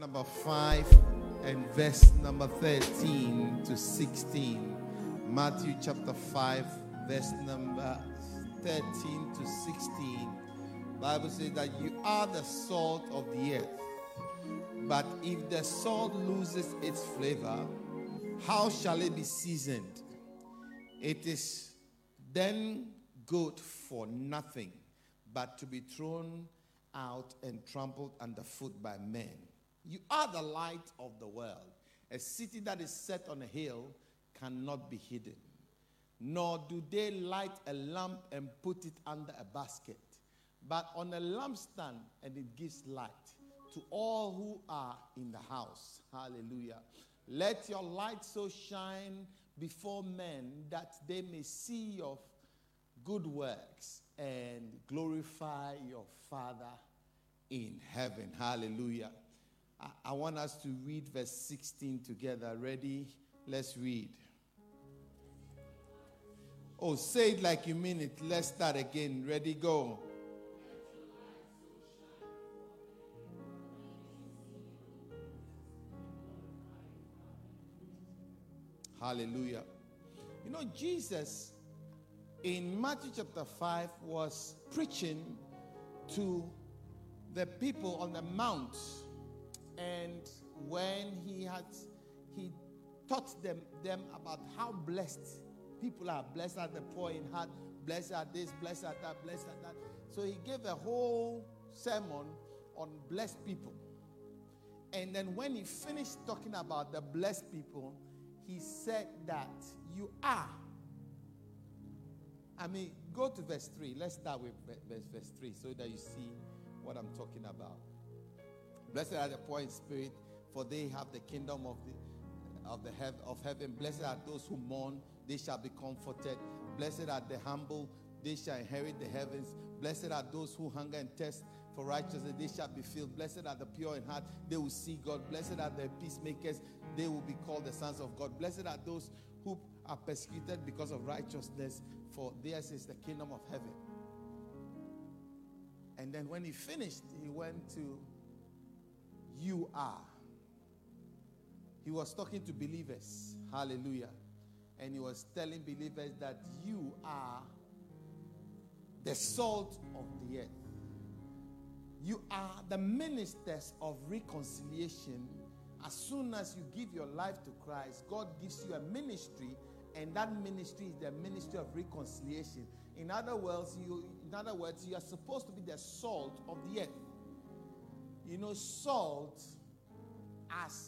number 5 and verse number 13 to 16. Matthew chapter 5, verse number 13 to 16. Bible says that you are the salt of the earth. But if the salt loses its flavor, how shall it be seasoned? It is then good for nothing, but to be thrown out and trampled underfoot by men. You are the light of the world. A city that is set on a hill cannot be hidden. Nor do they light a lamp and put it under a basket, but on a lampstand, and it gives light to all who are in the house. Hallelujah. Let your light so shine before men that they may see your good works and glorify your Father in heaven. Hallelujah. I want us to read verse 16 together. Ready? Let's read. Oh, say it like you mean it. Let's start again. Ready? Go. Hallelujah. You know, Jesus in Matthew chapter 5 was preaching to the people on the mount. And when he taught them about how blessed people are, blessed are the poor in heart, blessed are this, blessed are that, blessed are that. So he gave a whole sermon on blessed people. And then when he finished talking about the blessed people, he said that you are. Go to verse 3. Let's start with verse 3 so that you see what I'm talking about. Blessed are the poor in spirit, for they have the kingdom of heaven. Blessed are those who mourn, they shall be comforted. Blessed are the humble, they shall inherit the heavens. Blessed are those who hunger and thirst for righteousness, they shall be filled. Blessed are the pure in heart, they will see God. Blessed are the peacemakers, they will be called the sons of God. Blessed are those who are persecuted because of righteousness, for theirs is the kingdom of heaven. And then when he finished, he went to you are. He was talking to believers. Hallelujah. And he was telling believers that you are the salt of the earth. You are the ministers of reconciliation. As soon as you give your life to Christ, God gives you a ministry, and that ministry is the ministry of reconciliation. In other words, you are supposed to be the salt of the earth. You know, salt has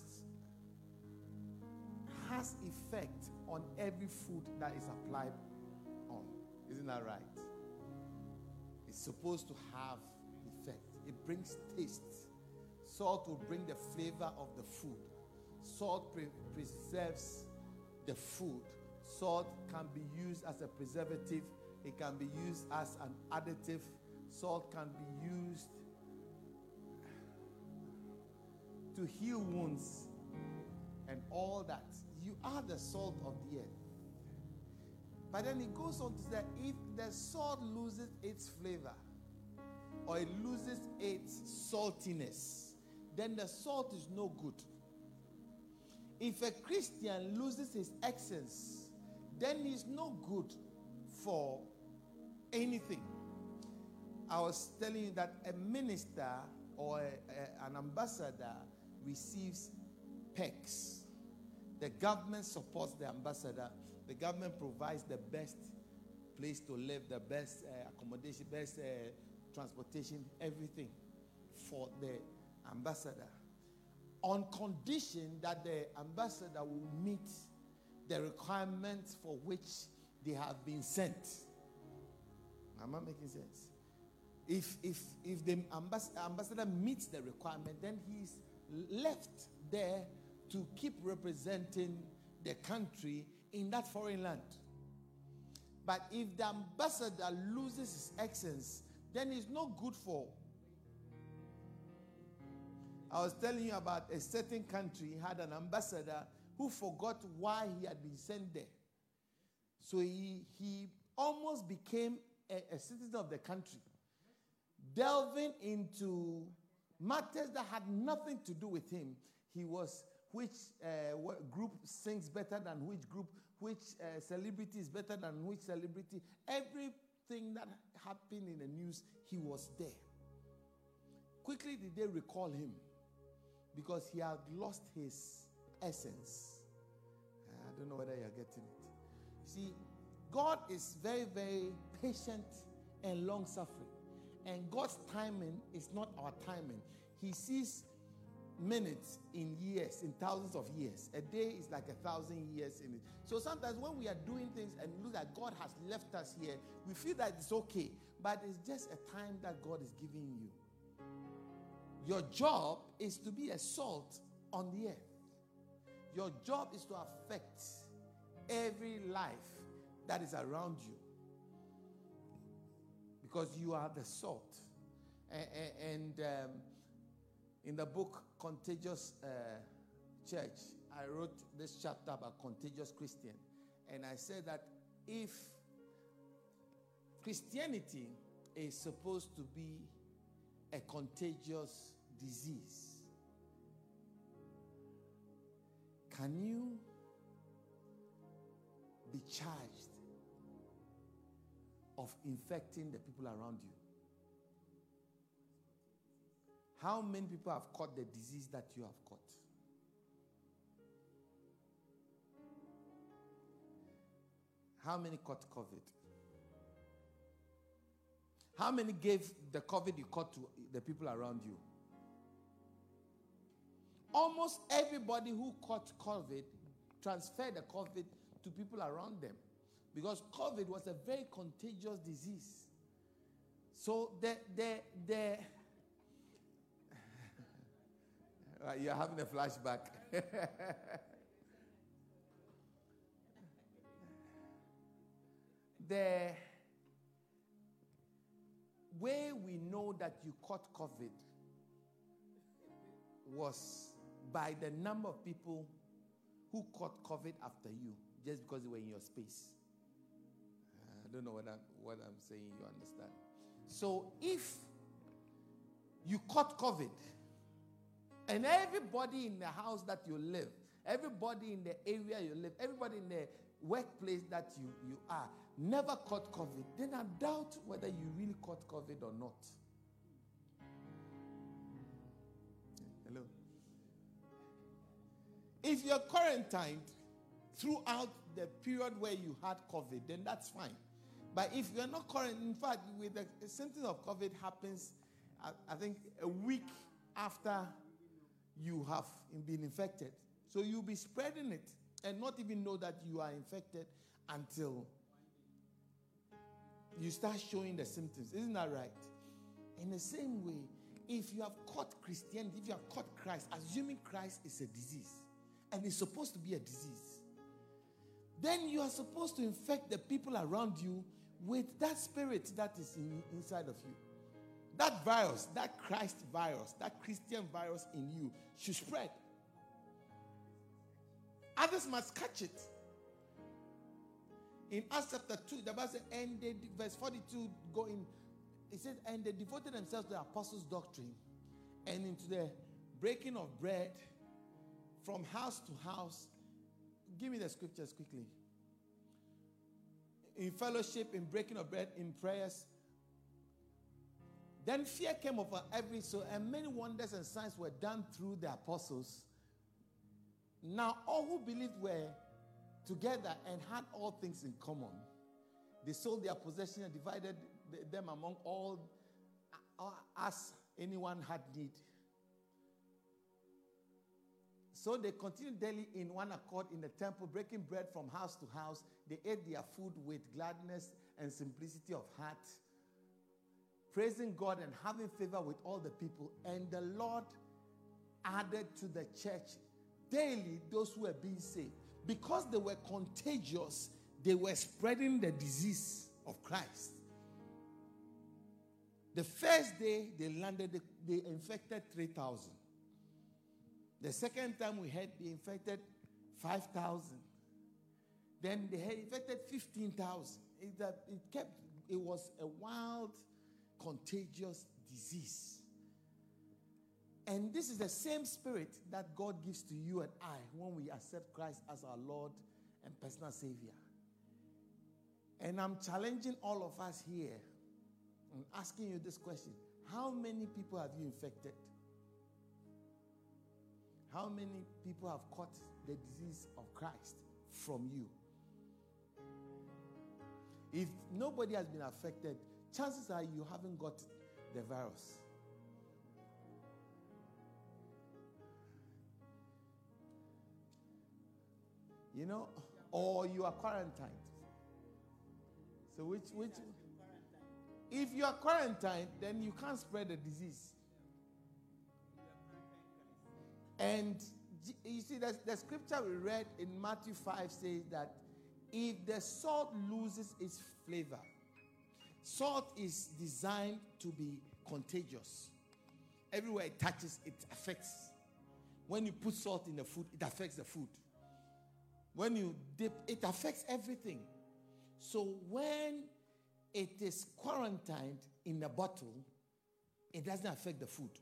effect on every food that is applied on. Isn't that right? It's supposed to have effect. It brings taste. Salt will bring the flavor of the food. Salt preserves the food. Salt can be used as a preservative. It can be used as an additive. Salt can be used to heal wounds and all that. You are the salt of the earth. But then it goes on to say, if the salt loses its flavor or it loses its saltiness, then the salt is no good. If a Christian loses his essence, then he's no good for anything. I was telling you that a minister or an ambassador receives perks. The government supports the ambassador. The government provides the best place to live, the best accommodation, best transportation, everything for the ambassador, on condition that the ambassador will meet the requirements for which they have been sent. Am I making sense? If the ambassador meets the requirement, then he's left there to keep representing the country in that foreign land. But if the ambassador loses his essence, then it's not good for. I was telling you about a certain country had an ambassador who forgot why he had been sent there. So he almost became a citizen of the country, delving into Matters that had nothing to do with him. He was which what group sings better than which group, which celebrity is better than which celebrity. Everything that happened in the news, he was there. Quickly did they recall him because he had lost his essence. I don't know whether you're getting it. You see, God is very, very patient and long-suffering. And God's timing is not our timing. He sees minutes in years, in thousands of years. A day is like 1,000 years in it. So sometimes when we are doing things and look like God has left us here, we feel that it's okay. But it's just a time that God is giving you. Your job is to be a salt on the earth. Your job is to affect every life that is around you. Because you are the salt. And in the book Contagious Church, I wrote this chapter about contagious Christian. And I said that if Christianity is supposed to be a contagious disease, can you be charged of infecting the people around you? How many people have caught the disease that you have caught? How many caught COVID? How many gave the COVID you caught to the people around you? Almost everybody who caught COVID transferred the COVID to people around them. Because COVID was a very contagious disease. So you're having a flashback. The way we know that you caught COVID was by the number of people who caught COVID after you, just because they were in your space. I don't know what I'm saying, you understand. So if you caught COVID, and everybody in the house that you live, everybody in the area you live, everybody in the workplace that you are, never caught COVID, then I doubt whether you really caught COVID or not. Hello? If you're quarantined throughout the period where you had COVID, then that's fine. But if you're not quarantined, in fact, with the symptoms of COVID happens, I think, a week after you have been infected. So you'll be spreading it and not even know that you are infected until you start showing the symptoms. Isn't that right? In the same way, if you have caught Christianity, if you have caught Christ, assuming Christ is a disease, and it's supposed to be a disease, then you are supposed to infect the people around you with that spirit that is inside of you. That virus, that Christ virus, that Christian virus in you should spread. Others must catch it. In Acts chapter 2, the Bible says, and they, verse 42, go in. It says, and they devoted themselves to the apostles' doctrine and into the breaking of bread from house to house. Give me the scriptures quickly. In fellowship, in breaking of bread, in prayers. Then fear came over every soul, and many wonders and signs were done through the apostles. Now all who believed were together and had all things in common. They sold their possession and divided them among all as anyone had need. So they continued daily in one accord in the temple, breaking bread from house to house. They ate their food with gladness and simplicity of heart, praising God and having favor with all the people. And the Lord added to the church daily those who were being saved. Because they were contagious, they were spreading the disease of Christ. The first day they landed, they infected 3,000. The second time we had, they infected 5,000. Then they had infected 15,000. It was a wild, contagious disease. And this is the same spirit that God gives to you and I when we accept Christ as our Lord and personal Savior. And I'm challenging all of us here. I'm asking you this question. How many people have you infected? How many people have caught the disease of Christ from you? If nobody has been affected, chances are you haven't got the virus. You know, or you are quarantined. So which if you are quarantined, then you can't spread the disease. And you see, the scripture we read in Matthew 5 says that if the salt loses its flavor, salt is designed to be contagious. Everywhere it touches, it affects. When you put salt in the food, it affects the food. When you dip, it affects everything. So when it is quarantined in a bottle, it doesn't affect the food.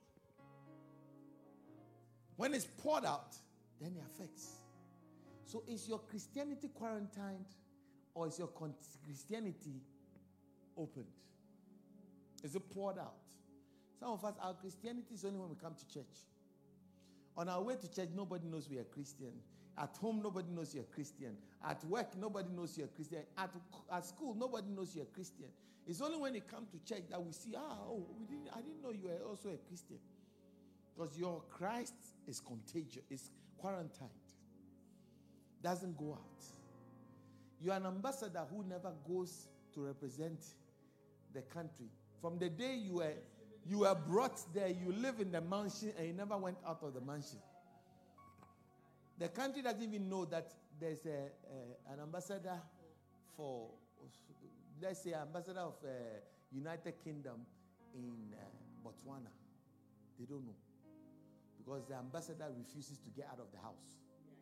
When it's poured out, then it affects. So is your Christianity quarantined or is your Christianity opened? Is it poured out? Some of us, our Christianity is only when we come to church. On our way to church, nobody knows we are Christian. At home, nobody knows you're Christian. At work, nobody knows you're Christian. At school, nobody knows you're Christian. It's only when you come to church that we see, I didn't know you were also a Christian. Because your Christ is contagious, is quarantined. Doesn't go out. You're an ambassador who never goes to represent the country. From the day you were brought there, you live in the mansion and you never went out of the mansion. The country doesn't even know that there's an ambassador for, let's say, ambassador of United Kingdom in Botswana. They don't know. Because the ambassador refuses to get out of the house.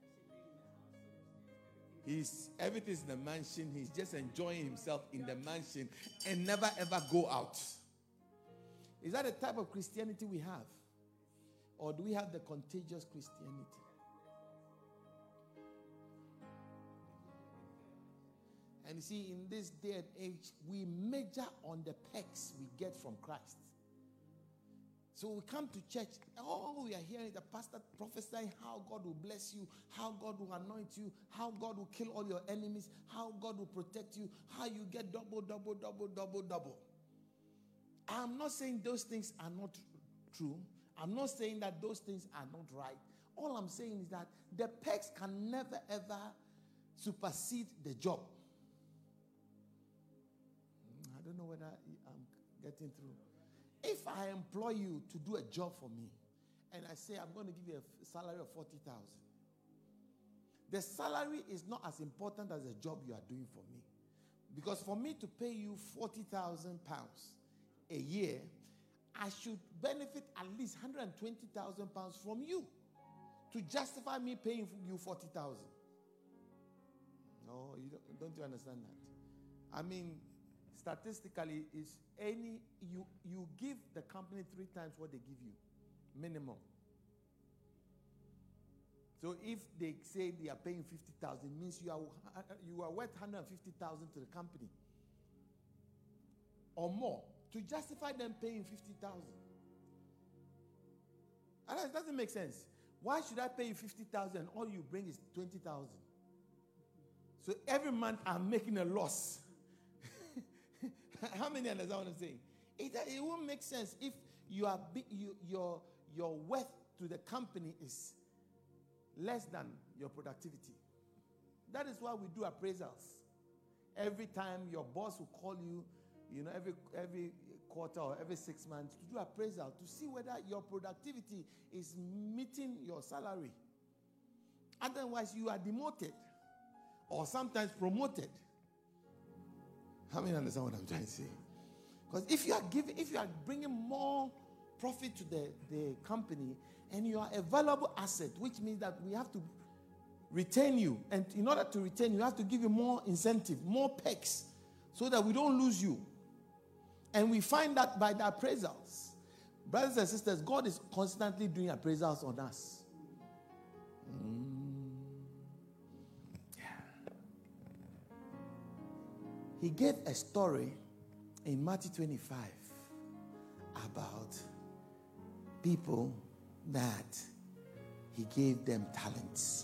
Everything's in the mansion. He's just enjoying himself in the mansion and never ever go out. Is that the type of Christianity we have? Or do we have the contagious Christianity? And you see, in this day and age, we measure on the perks we get from Christ. So we come to church, all we are hearing is the pastor prophesying how God will bless you, how God will anoint you, how God will kill all your enemies, how God will protect you, how you get double. I'm not saying those things are not true. I'm not saying that those things are not right. All I'm saying is that the perks can never ever supersede the job. I don't know whether I'm getting through. If I employ you to do a job for me, and I say I'm going to give you a salary of 40,000, the salary is not as important as the job you are doing for me. Because for me to pay you 40,000 pounds a year, I should benefit at least 120,000 pounds from you to justify me paying you 40,000. No, don't you understand that? I mean, statistically, you give the company 3 times what they give you, minimum. So if they say they are paying 50,000, it means you are worth 150,000 to the company or more to justify them paying 50,000. It doesn't make sense. Why should I pay you 50,000 and all you bring is 20,000? So every month I'm making a loss. How many understand what I'm saying? It won't make sense if your worth to the company is less than your productivity. That is why we do appraisals. Every time your boss will call you, every quarter or every 6 months to do appraisal to see whether your productivity is meeting your salary. Otherwise, you are demoted or sometimes promoted. How many understand what I'm trying to say? Because if you are bringing more profit to the company and you are a valuable asset, which means that we have to retain you. And in order to retain you, we have to give you more incentive, more perks, so that we don't lose you. And we find that by the appraisals. Brothers and sisters, God is constantly doing appraisals on us. Yeah. He gave a story in Matthew 25 about people that he gave them talents.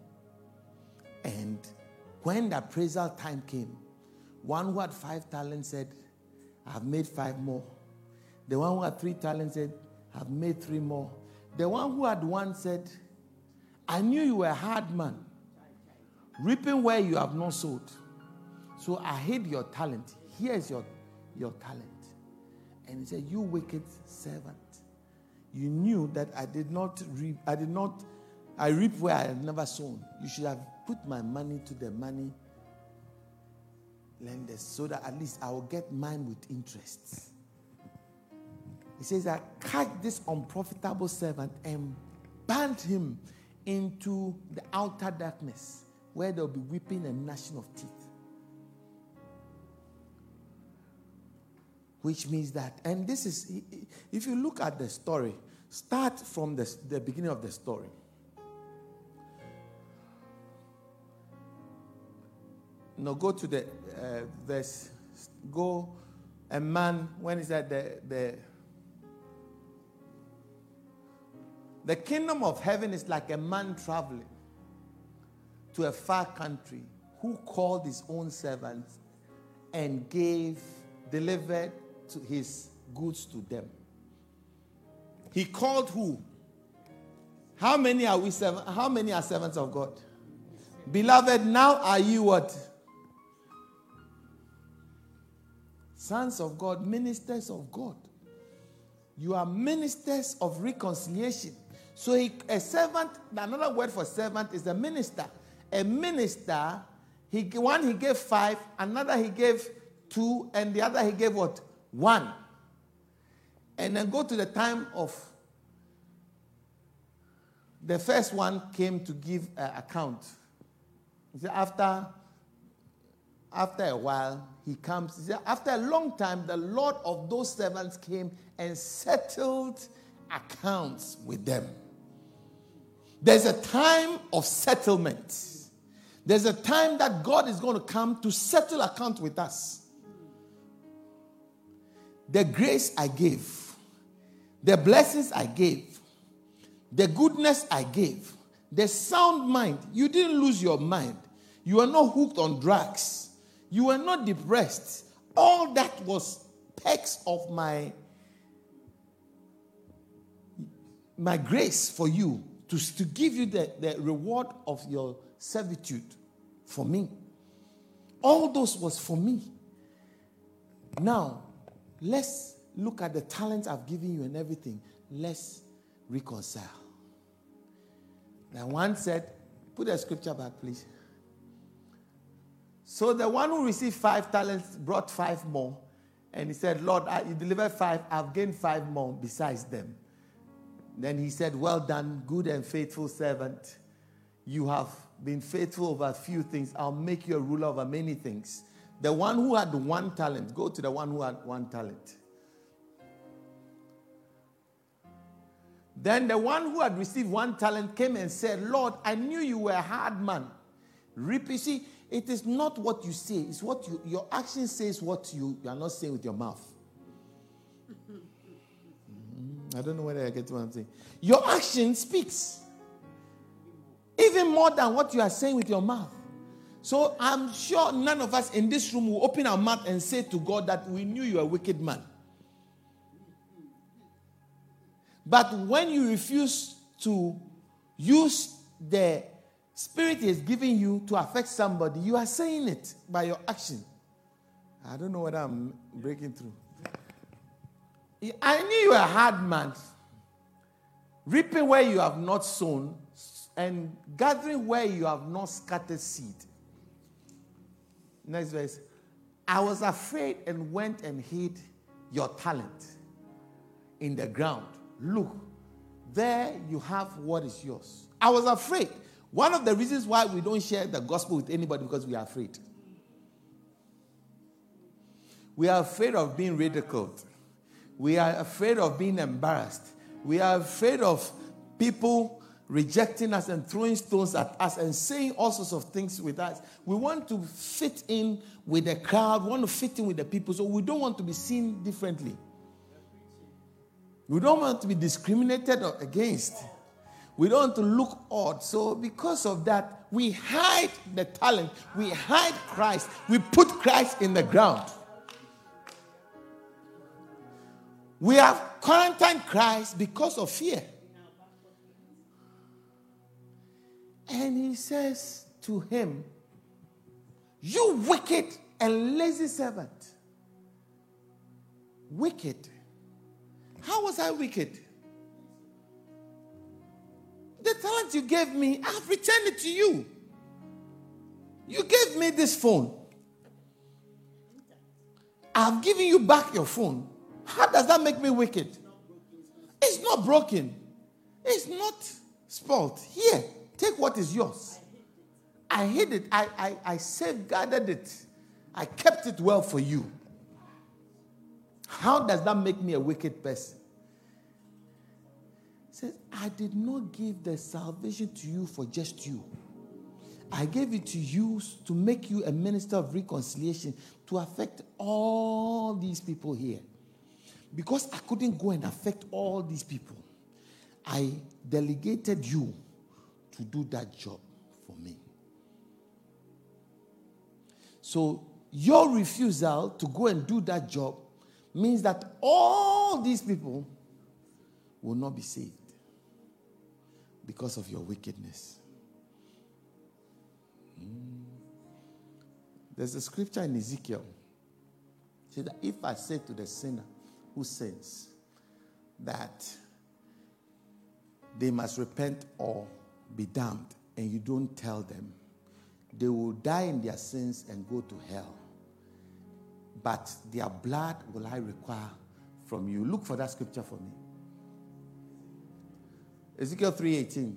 And when the appraisal time came, one who had 5 talents said, I've made 5 more. The one who had 3 talents said, I've made 3 more. The one who had 1 said, I knew you were a hard man, reaping where you have not sowed. So I hid your talent. Here's your talent. And he said, you wicked servant. You knew that I reap where I had never sown. You should have put my money to the money lenders so that at least I will get mine with interest. He says, I catch this unprofitable servant and banned him into the outer darkness where there will be weeping and gnashing of teeth. Which means that, and this is, if you look at the story, start from the beginning of the story. No, go to the verse. Go, a man, when he said the kingdom of heaven is like a man traveling to a far country who called his own servants and delivered to his goods to them. He called who? How many are we How many are servants of God? Beloved, now are you what? Sons of God, ministers of God. You are ministers of reconciliation. So a servant, another word for servant is a minister. A minister, one he gave 5, another he gave 2, and the other he gave what? 1. And then go to the time of the first one came to give an account. He said after a while, he comes. He said, after a long time, the Lord of those servants came and settled accounts with them. There's a time of settlement. There's a time that God is going to come to settle accounts with us. The grace I gave, the blessings I gave, the goodness I gave, the sound mind. You didn't lose your mind. You are not hooked on drugs. You were not depressed. All that was perks of my grace for you to give you the reward of your servitude for me. All those was for me. Now, let's look at the talents I've given you and everything. Let's reconcile. Now, one said, put the scripture back, please. So the one who received 5 talents brought 5 more. And he said, Lord, you delivered 5. I've gained 5 more besides them. Then he said, well done, good and faithful servant. You have been faithful over a few things. I'll make you a ruler over many things. The one who had 1 talent, go to the one who had 1 talent. Then the one who had received 1 talent came and said, Lord, I knew you were a hard man. You see, it is not what you say. It's what your action says what you are not saying with your mouth. I don't know whether I get what I'm saying. Your action speaks. Even more than what you are saying with your mouth. So I'm sure none of us in this room will open our mouth and say to God that we knew you were a wicked man. But when you refuse to use the Spirit is giving you to affect somebody, you are saying it by your action. I don't know whether I'm breaking through. I knew you were a hard man, reaping where you have not sown and gathering where you have not scattered seed. Next verse. I was afraid and went and hid your talent in the ground. Look, there you have what is yours. I was afraid. One of the reasons why we don't share the gospel with anybody because we are afraid. We are afraid of being ridiculed. We are afraid of being embarrassed. We are afraid of people rejecting us and throwing stones at us and saying all sorts of things with us. We want to fit in with the crowd. We want to fit in with the people. So we don't want to be seen differently. We don't want to be discriminated against. We don't want to look odd. So because of that, we hide the talent. We hide Christ. We put Christ in the ground. We have quarantined Christ because of fear. And he says to him, you wicked and lazy servant. Wicked. How was I wicked? The talent you gave me, I've returned it to you. You gave me this phone. I've given you back your phone. How does that make me wicked? It's not broken. It's not spoiled. Here, take what is yours. I hid it. I safeguarded it. I kept it well for you. How does that make me a wicked person? He says, I did not give the salvation to you for just you. I gave it to you to make you a minister of reconciliation to affect all these people here. Because I couldn't go and affect all these people, I delegated you to do that job for me. So your refusal to go and do that job means that all these people will not be saved because of your wickedness. There's a scripture in Ezekiel. It says that if I say to the sinner who sins that they must repent or be damned, and you don't tell them, they will die in their sins and go to hell. But their blood will I require from you. Look for that scripture for me. Ezekiel 3:18.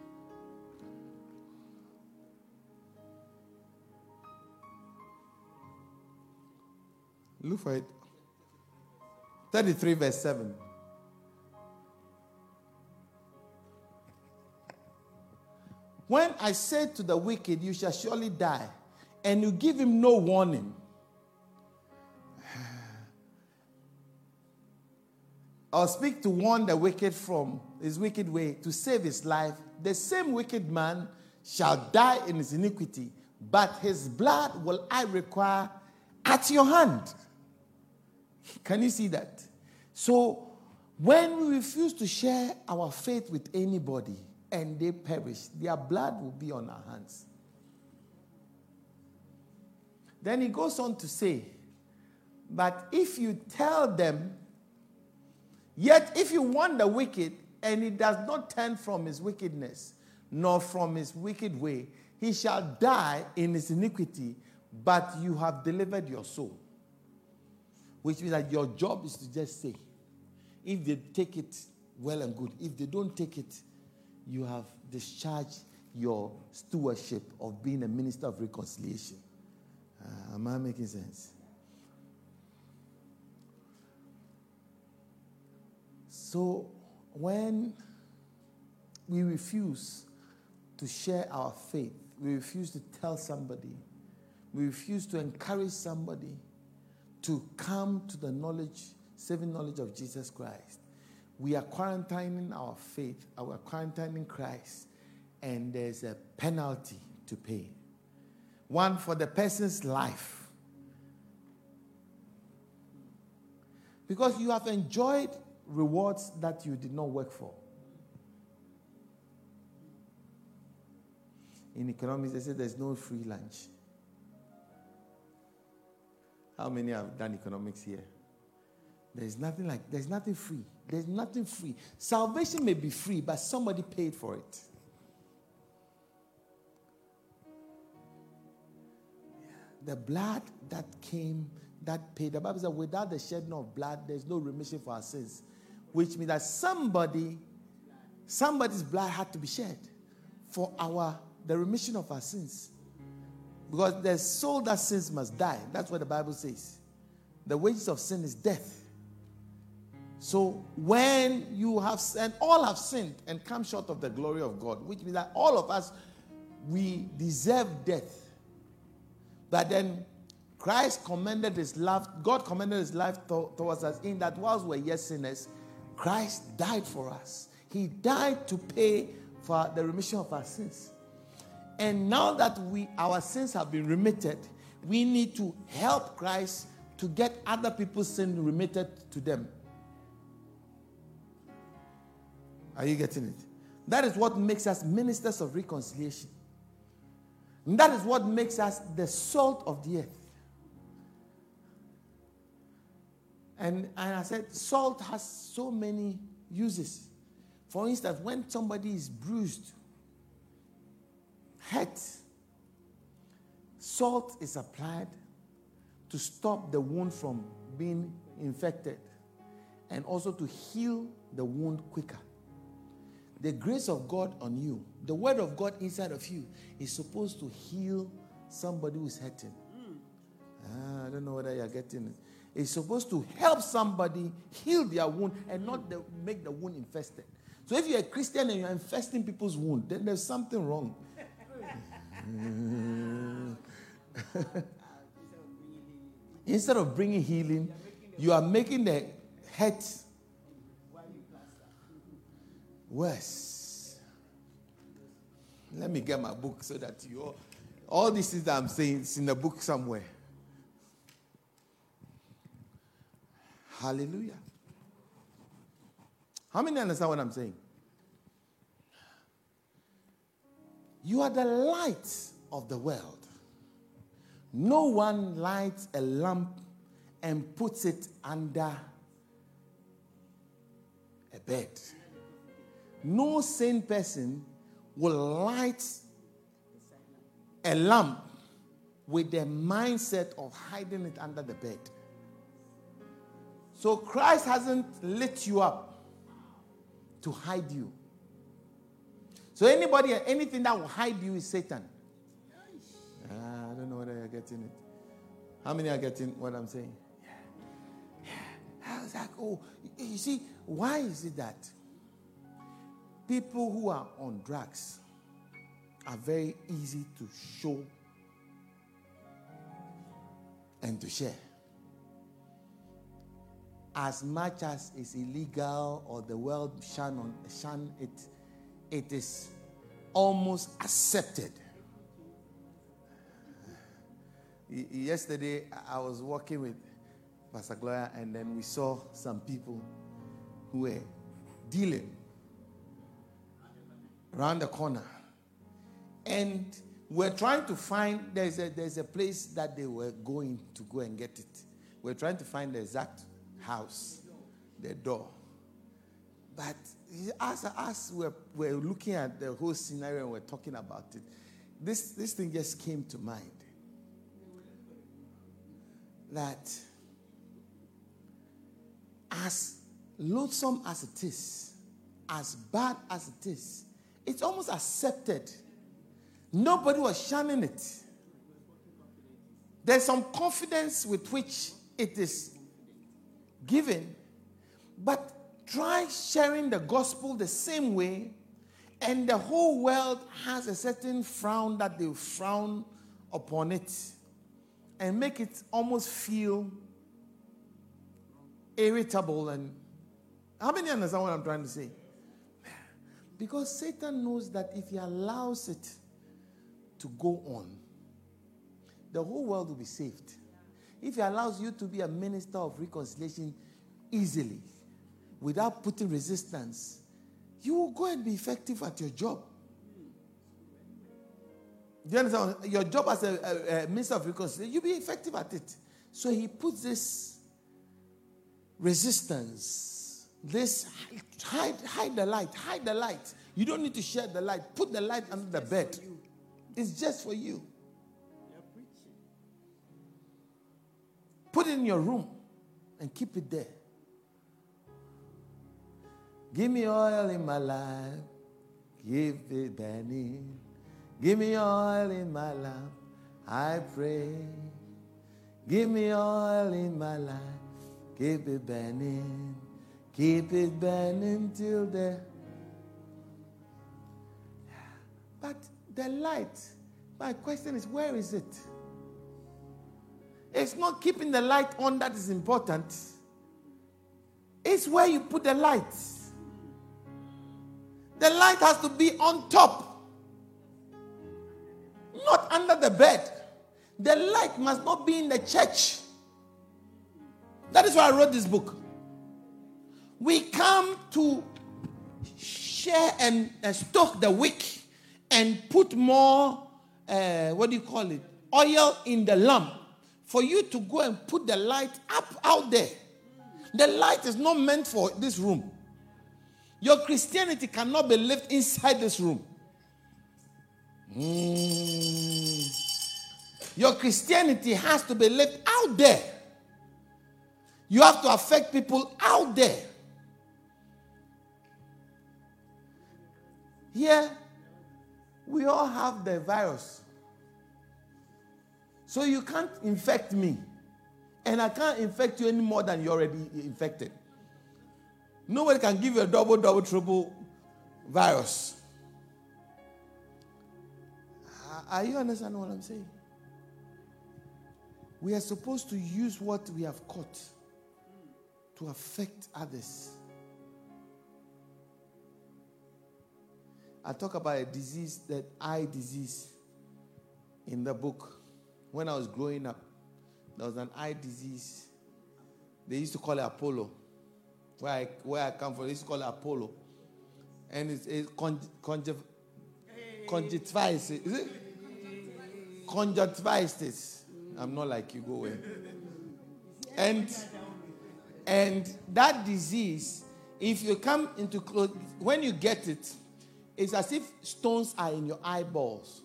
Look for it. 33 verse 7. When I said to the wicked, you shall surely die, and you give him no warning, I'll speak to warn the wicked from his wicked way to save his life. The same wicked man shall die in his iniquity, but his blood will I require at your hand. Can you see that? So, when we refuse to share our faith with anybody and they perish, their blood will be on our hands. Then he goes on to say, but if you tell them, yet if you warn the wicked and he does not turn from his wickedness, nor from his wicked way, he shall die in his iniquity, but you have delivered your soul. Which means that your job is to just say, if they take it, well and good. If they don't take it, you have discharged your stewardship of being a minister of reconciliation. Am I making sense? So, when we refuse to share our faith, we refuse to tell somebody, we refuse to encourage somebody to come to the saving knowledge of Jesus Christ, we are quarantining our faith, we are quarantining Christ, and there's a penalty to pay. One, for the person's life. Because you have enjoyed rewards that you did not work for. In economics, they say there's no free lunch. How many have done economics here? There's nothing free. There's nothing free. Salvation may be free, but somebody paid for it. The blood that came, that paid. The Bible says, without the shedding of blood, there's no remission for our sins. Which means that somebody's blood had to be shed for the remission of our sins. Because the soul that sins must die. That's what the Bible says. The wages of sin is death. So when you have sinned, all have sinned and come short of the glory of God, which means that all of us, we deserve death. But then Christ commended his love, God commended his life towards us in that whilst we were yet sinners, Christ died for us. He died to pay for the remission of our sins. And now that our sins have been remitted, we need to help Christ to get other people's sin remitted to them. Are you getting it? That is what makes us ministers of reconciliation. And that is what makes us the salt of the earth. And I said, salt has so many uses. For instance, when somebody is bruised, hurt, salt is applied to stop the wound from being infected and also to heal the wound quicker. The grace of God on you, the word of God inside of you, is supposed to heal somebody who is hurting. I don't know whether you're getting it. It's supposed to help somebody heal their wound and not make the wound infested. So if you're a Christian and you're infesting people's wound, then there's something wrong. Instead of bringing healing, you are making the hurt worse. Let me get my book so that all these things that I'm saying is in the book somewhere. Hallelujah. How many understand what I'm saying? You are the light of the world. No one lights a lamp and puts it under a bed. No sane person will light a lamp with the mindset of hiding it under the bed. So Christ hasn't lit you up to hide you. So anything that will hide you is Satan. I don't know whether you're getting it. How many are getting what I'm saying? I was like, you see, why is it that people who are on drugs are very easy to show and to share? As much as it's illegal or the world shun it, it is almost accepted. Yesterday, I was walking with Pastor Gloria, and then we saw some people who were dealing around the corner. And we're trying to find, there's a place that they were going to go and get it. We're trying to find the exact house, the door. But as we're looking at the whole scenario and we're talking about it, this thing just came to mind. That as loathsome as it is, as bad as it is, it's almost accepted. Nobody was shunning it. There's some confidence with which it is given, but try sharing the gospel the same way, and the whole world has a certain frown that they frown upon it and make it almost feel irritable. And how many understand what I'm trying to say? Because Satan knows that if he allows it to go on, the whole world will be saved. If he allows you to be a minister of reconciliation easily, without putting resistance, you will go and be effective at your job. Do you understand? Your job as a minister of reconciliation, you'll be effective at it. So he puts this resistance, this hide the light. You don't need to share the light. Put the light under the bed. It's just for you. Put it in your room and keep it there. Give me oil in my life. Give it burning. Give me oil in my lamp. I pray. Give me oil in my life. Keep it burning. Keep it burning till the... But the light, my question is, where is it? It's not keeping the light on that is important. It's where you put the light. The light has to be on top, not under the bed. The light must not be in the church. That is why I wrote this book. We come to share and stoke the wick and put more, oil in the lamp for you to go and put the light up out there. The light is not meant for this room. Your Christianity cannot be lived inside this room. Your Christianity has to be lived out there. You have to affect people out there. Here, we all have the virus. So you can't infect me. And I can't infect you any more than you're already infected. Nobody can give you a double, triple virus. Are you understanding what I'm saying? We are supposed to use what we have caught to affect others. I talk about a disease, that eye disease, in the book. When I was growing up, there was an eye disease. They used to call it Apollo. Where I come from, they used to call it Apollo. And it's conjunctivitis. Is it? Conjunctivitis. I'm not like you, go away. And that disease, if you come into close, when you get it, it's as if stones are in your eyeballs.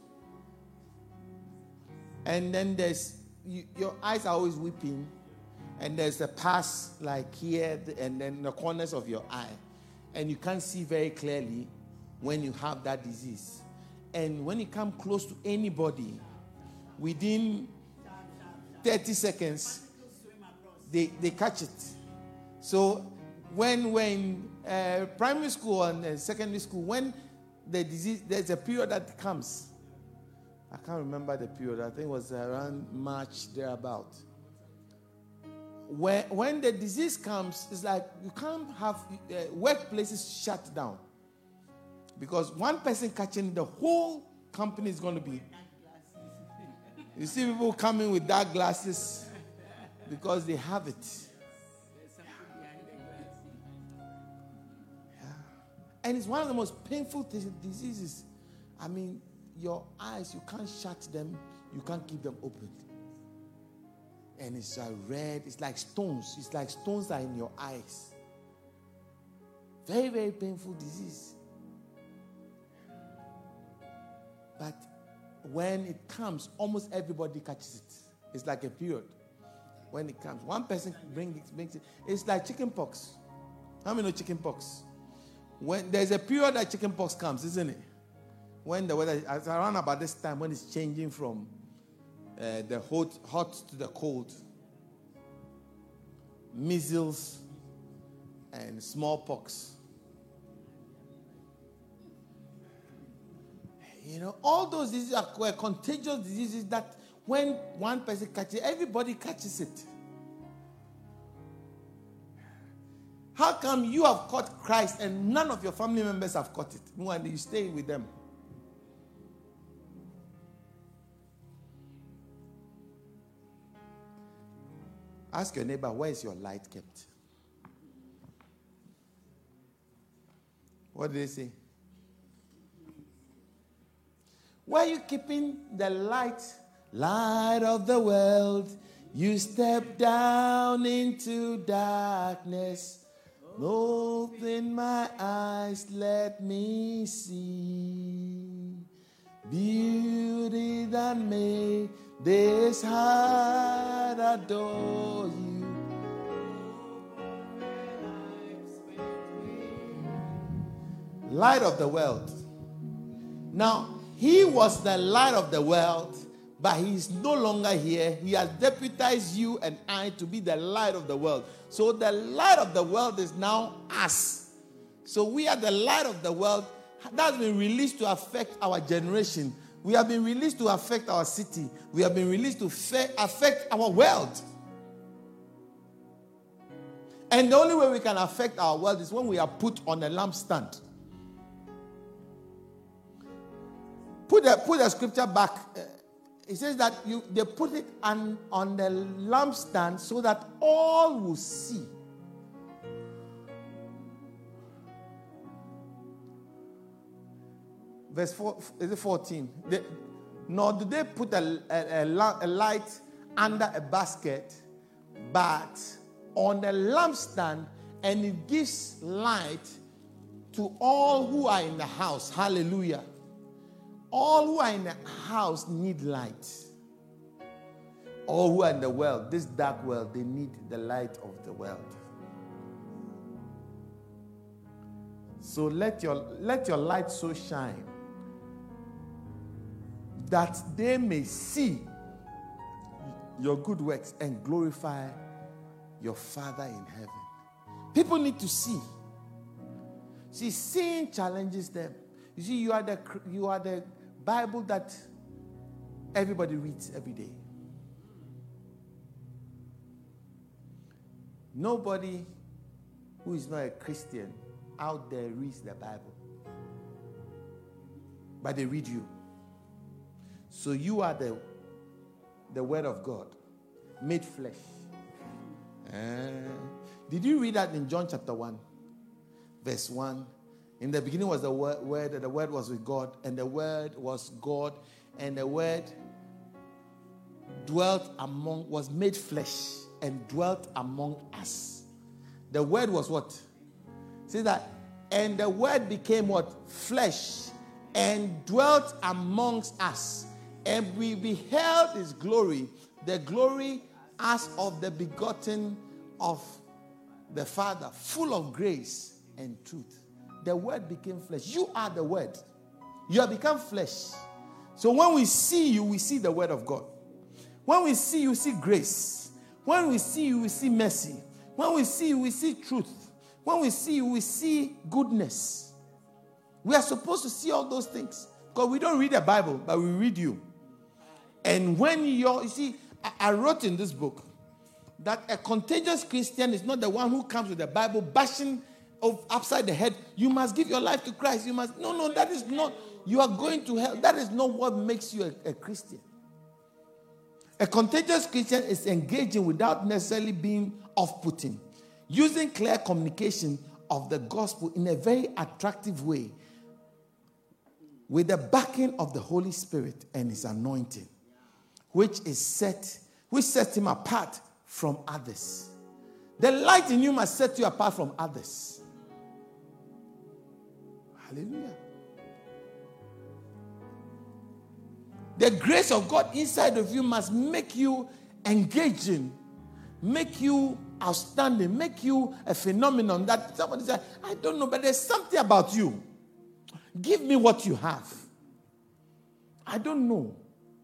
And then your eyes are always weeping. And there's a pass like here and then the corners of your eye. And you can't see very clearly when you have that disease. And when you come close to anybody, within 30 seconds, they catch it. So when primary school and secondary school, when the disease, there's a period that comes. I can't remember the period. I think it was around March, thereabout. When the disease comes, it's like you can't have workplaces shut down. Because one person catching, the whole company is going to be. You see people coming with dark glasses because they have it. Yeah. And it's one of the most painful diseases. I mean, your eyes, you can't shut them, you can't keep them open. And it's red, it's like stones. It's like stones are in your eyes. Very, very painful disease. But when it comes, almost everybody catches it. It's like a period. When it comes, one person brings it. It's like chicken pox. How many know chicken pox? When there's a period that chicken pox comes, isn't it? When the weather, it's around about this time when it's changing from the hot to the cold. Measles and smallpox. You know, all those diseases were contagious diseases that when one person catches it, everybody catches it. How come you have caught Christ and none of your family members have caught it when you stay with them? Ask your neighbor, where is your light kept? What did they say? Where are you keeping the light? Light of the world, you step down into darkness. Open my eyes, let me see beauty that made this heart adore you. Light of the world. Now, he was the light of the world, but he is no longer here. He has deputized you and I to be the light of the world. So the light of the world is now us. So we are the light of the world. That's been released to affect our generation. We have been released to affect our city. We have been released to affect our world. And the only way we can affect our world is when we are put on a lampstand. Put the scripture back. It says that they put it on the lampstand so that all will see. Verse 4, is it 14? Nor do they put a light under a basket, but on the lampstand, and it gives light to all who are in the house. Hallelujah. All who are in the house need light. All who are in the world, this dark world, they need the light of the world. So let your light so shine that they may see your good works and glorify your Father in heaven. People need to see. See, seeing challenges them. You see, you are the Bible that everybody reads every day. Nobody who is not a Christian out there reads the Bible. But they read you. So you are the Word of God made flesh. Did you read that in John chapter 1, verse 1? In the beginning was the Word, and the Word was with God, and the Word was God, and the Word was made flesh and dwelt among us. The Word was what? See that? And the Word became what? Flesh, and dwelt amongst us. And we beheld his glory, the glory as of the begotten of the Father, full of grace and truth. The Word became flesh. You are the Word. You have become flesh. So when we see you, we see the Word of God. When we see you, we see grace. When we see you, we see mercy. When we see you, we see truth. When we see you, we see goodness. We are supposed to see all those things. Because we don't read the Bible, but we read you. And when you see, I wrote in this book that a contagious Christian is not the one who comes with the Bible bashing upside the head. You must give your life to Christ. You must. No, that is not. You are going to hell. That is not what makes you a Christian. A contagious Christian is engaging without necessarily being off-putting, using clear communication of the gospel in a very attractive way, with the backing of the Holy Spirit and his anointing, which sets him apart from others. The light in you must set you apart from others. Hallelujah. The grace of God inside of you must make you engaging, make you outstanding, make you a phenomenon that somebody says, I don't know, but there's something about you. Give me what you have. I don't know.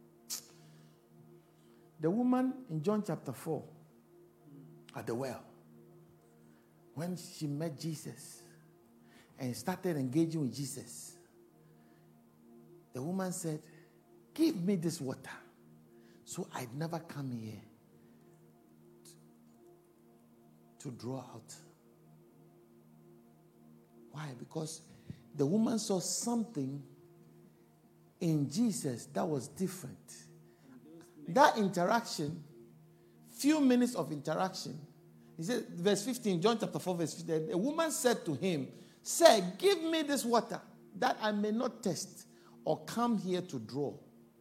The woman in John chapter 4 at the well, when she met Jesus and started engaging with Jesus, the woman said, give me this water so I'd never come here to draw out. Why? Because the woman saw something in Jesus that was different. That interaction, few minutes of interaction, he said, verse 15, John chapter 4, verse 15, the woman said to him, Sir, give me this water that I may not test or come here to draw.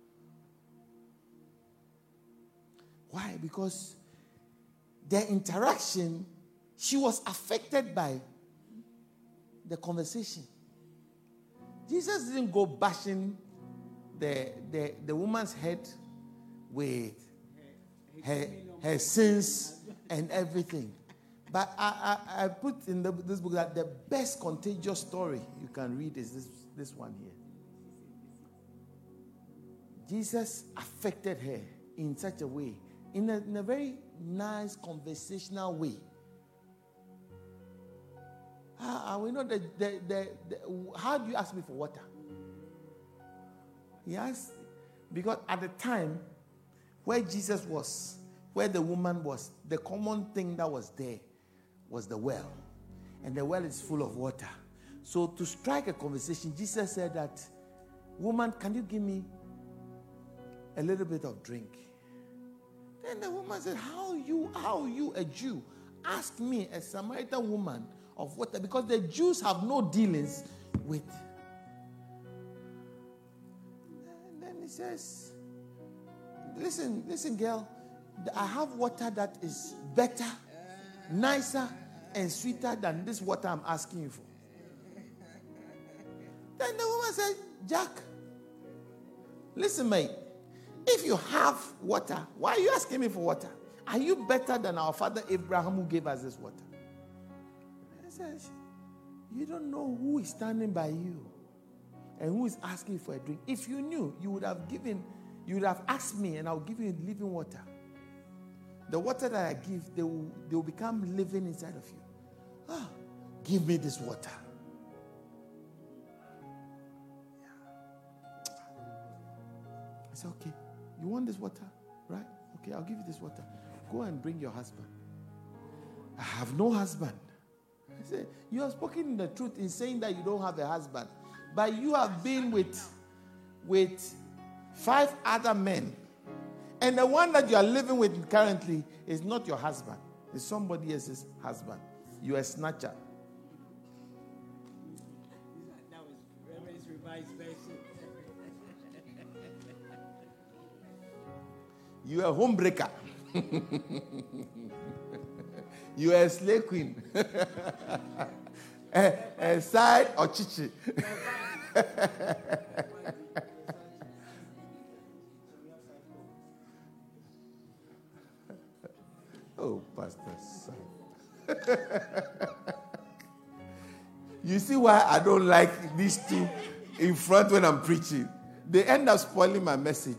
Why? Because their interaction, she was affected by the conversation. Jesus didn't go bashing the woman's head with her sins and everything. But I put in this book that the best contagious story you can read is this one here. Jesus affected her in such a way, in a very nice conversational way. We know how do you ask me for water? He asked, because at the time where Jesus was, where the woman was, the common thing that was there was the well. And the well is full of water. So to strike a conversation, Jesus said that, woman, can you give me a little bit of drink? Then the woman said, how you, a Jew, ask me, a Samaritan woman, of water? Because the Jews have no dealings with. And then he says, listen, girl, I have water that is better, nicer, and sweeter than this water I'm asking you for. Then the woman said, Jack, listen, mate, if you have water, why are you asking me for water? Are you better than our father Abraham who gave us this water? I said, you don't know who is standing by you and who is asking for a drink. If you knew, you would have asked me and I'll give you living water. The water that I give, they will become living inside of you. Give me this water. I said, okay, you want this water, right? Okay, I'll give you this water. Go and bring your husband. I have no husband. I said, you have spoken the truth in saying that you don't have a husband, but you have been with 5 other men. And the one that you are living with currently is not your husband. It's somebody else's husband. You are a snatcher. That was Reverend's Revised Version. You are a homebreaker. You are a slave queen. a side or chichi. Oh, Pastor Sam. You see why I don't like these two in front when I'm preaching? They end up spoiling my message.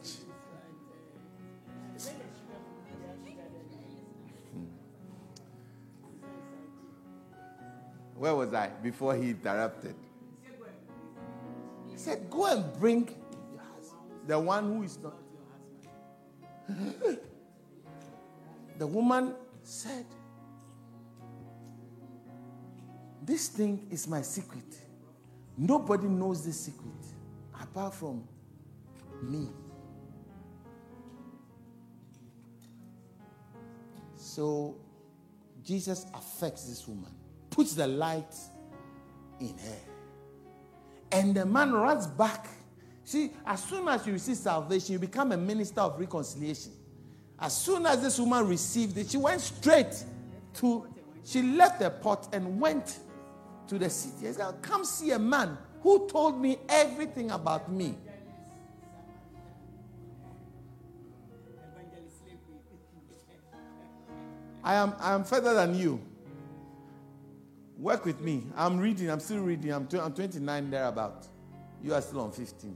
Where was I before he interrupted? He said, go and bring the one who is not. The woman said, this thing is my secret. Nobody knows this secret apart from me. So Jesus affects this woman, puts the light in her. And the man runs back. See, as soon as you receive salvation, you become a minister of reconciliation. As soon as this woman received it, she went straight she left the pot and went to the city. She said, come see a man who told me everything about me. I am further than you. Work with me. I'm still reading. I'm 29 thereabout. You are still on 15.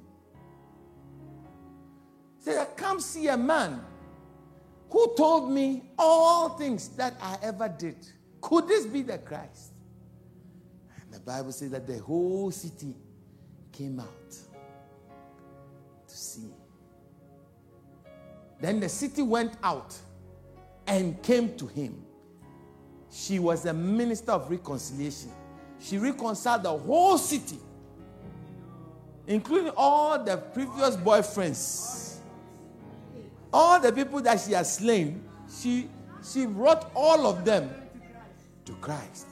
He said, come see a man who told me all things that I ever did. Could this be the Christ? And the Bible says that the whole city came out to see. Then the city went out and came to him. She was a minister of reconciliation. She reconciled the whole city, including all the previous boyfriends. All the people that she has slain, she brought all of them to Christ.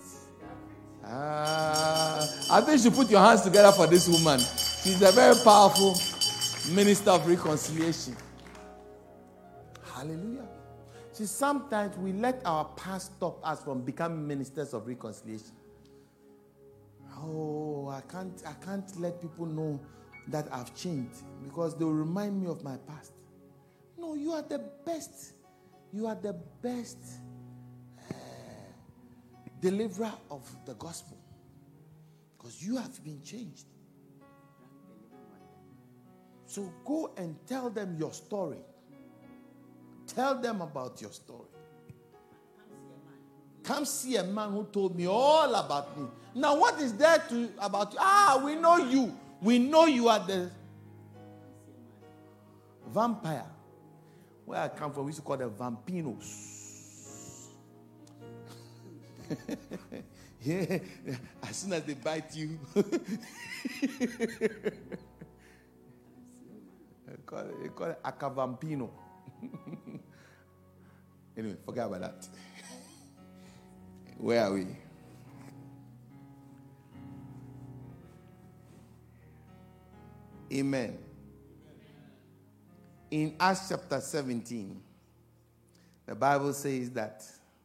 I think you should put your hands together for this woman. She's a very powerful minister of reconciliation. Hallelujah. See, sometimes we let our past stop us from becoming ministers of reconciliation. Oh, I can't let people know that I've changed because they will remind me of my past. No, you are the best. You are the best deliverer of the gospel because you have been changed. So go and tell them your story. Tell them about your story. Come see a man who told me all about me. Now, what is there about you? We know you. We know you are the vampire. Where I come from, we used to call them vampinos. Yeah, as soon as they bite you, they call it acavampino. Anyway, forget about that. Where are we? Amen. In Acts chapter 17, the Bible says that,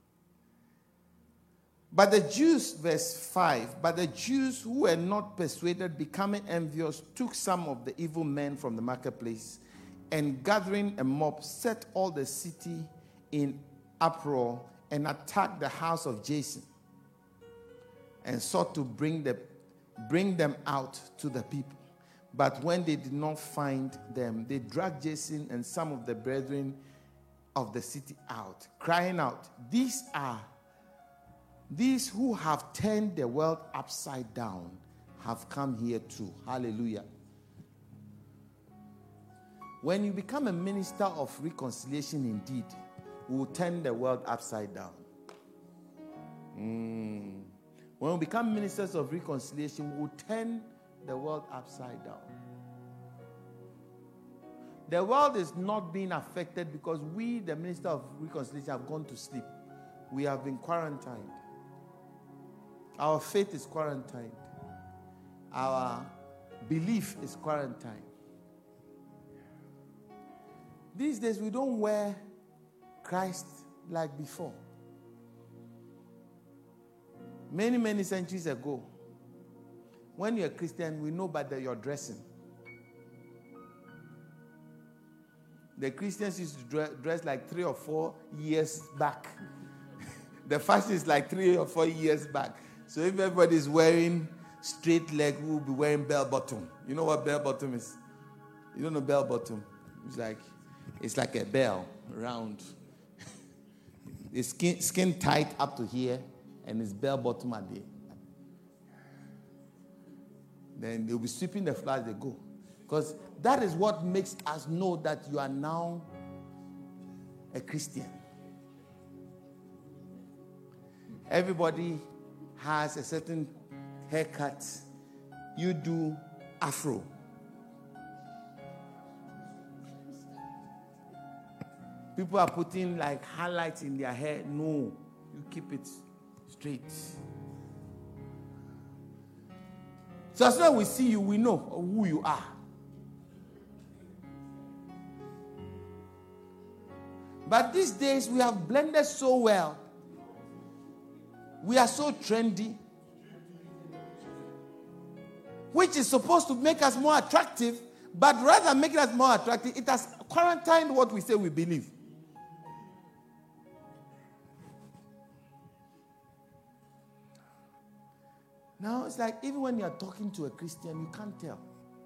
but the Jews, verse 5, but the Jews who were not persuaded, becoming envious, took some of the evil men from the marketplace, and gathering a mob, set all the city in uproar and attacked the house of Jason and sought to bring them out to the people. But when they did not find them, they dragged Jason and some of the brethren of the city out, crying out, These who have turned the world upside down have come here too. Hallelujah. When you become a minister of reconciliation, indeed, we will turn the world upside down. When we become ministers of reconciliation, we will turn the world upside down. The world is not being affected because we, the minister of reconciliation, have gone to sleep. We have been quarantined. Our faith is quarantined. Our belief is quarantined. These days, we don't wear Christ like before. Many, many centuries ago, when you're a Christian, we know by your dressing. The Christians used to dress like 3 or 4 years back. The fashion is like 3 or 4 years back. So if everybody's wearing straight leg, we'll be wearing bell bottom. You know what bell bottom is? You don't know bell bottom? It's like a bell, round. It's skin tight up to here, and it's bell bottom at the. Then they'll be sweeping the floor as they go. Because that is what makes us know that you are now a Christian. Everybody has a certain haircut. You do afro. People are putting like highlights in their hair. No, you keep it straight. So as soon as we see you, we know who you are. But these days, we have blended so well. We are so trendy. Which is supposed to make us more attractive. But rather than making us more attractive, it has quarantined what we say we believe. Now, it's like even when you are talking to a Christian, you can't tell.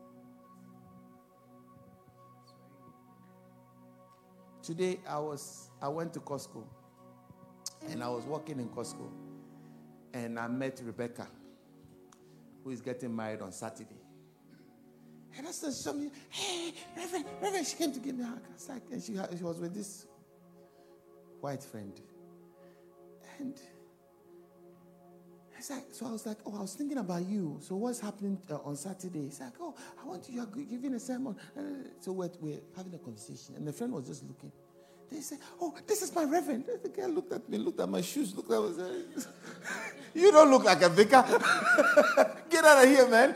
Today, I went to Costco. And I was walking in Costco. And I met Rebecca, who is getting married on Saturday. And I said, somebody, hey, Reverend, she came to give me a hug. I was like, and she was with this white friend. And so I was like, I was thinking about you. So what's happening on Saturday? He's like, I want you are giving a sermon. So we're having a conversation. And the friend was just looking. They said, this is my Reverend. The girl looked at me, looked at my shoes, looked at me. You don't look like a vicar. Get out of here, man.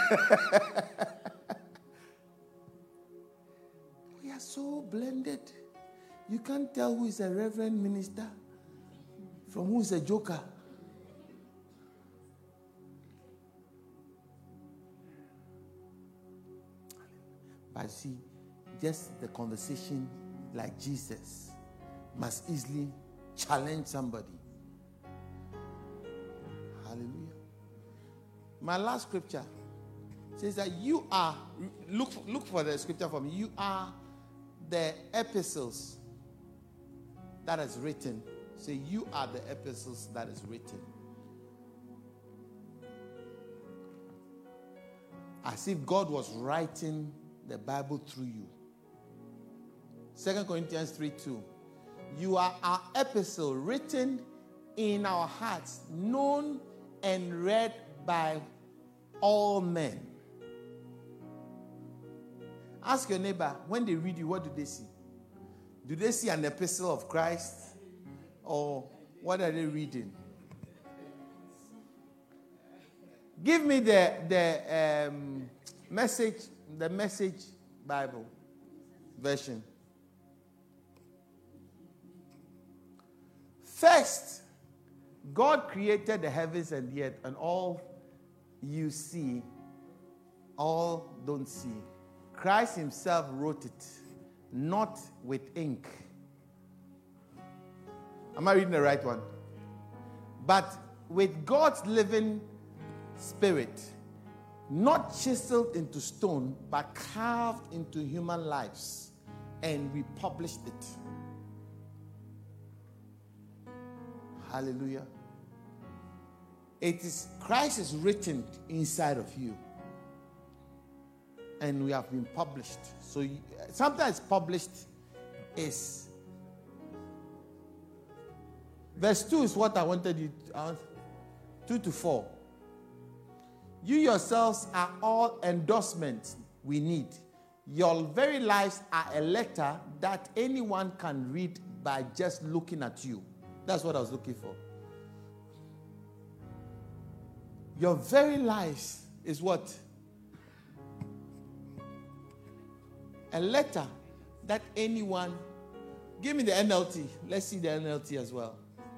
We are so blended. You can't tell who is a Reverend minister from who is a joker. But see, just the conversation like Jesus must easily challenge somebody. Hallelujah. My last scripture It says that you are, look for the scripture for me. You are the epistles that is written. Say, you are the epistles that is written. As if God was writing the Bible through you. 2 Corinthians 3:2. You are our epistle written in our hearts, known and read by all men. Ask your neighbor, when they read you, what do they see? Do they see an epistle of Christ? Or what are they reading? Give me the message Bible version. First, God created the heavens and the earth, and all you see, all don't see. Christ himself wrote it, not with ink. Am I reading the right one? But with God's living Spirit, not chiseled into stone, but carved into human lives, and we published it. Hallelujah. It is Christ is written inside of you, and we have been published. So sometimes published is verse 2 is what I wanted you to 2 to 4. You yourselves are all endorsements we need. Your very lives are a letter that anyone can read by just looking at you. That's what I was looking for. Your very lives is what? A letter that anyone... Give me the NLT. Let's see the NLT as well.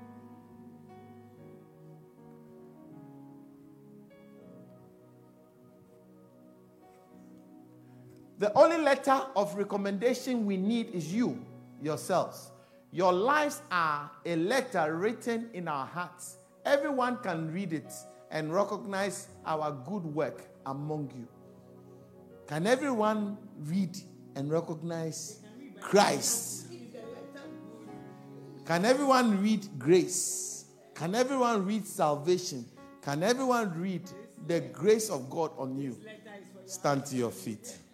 The only letter of recommendation we need is you, yourselves. Your lives are a letter written in our hearts. Everyone can read it and recognize our good work among you. Can everyone read and recognize Christ? Can everyone read grace? Can everyone read salvation? Can everyone read the grace of God on you? Stand to your feet.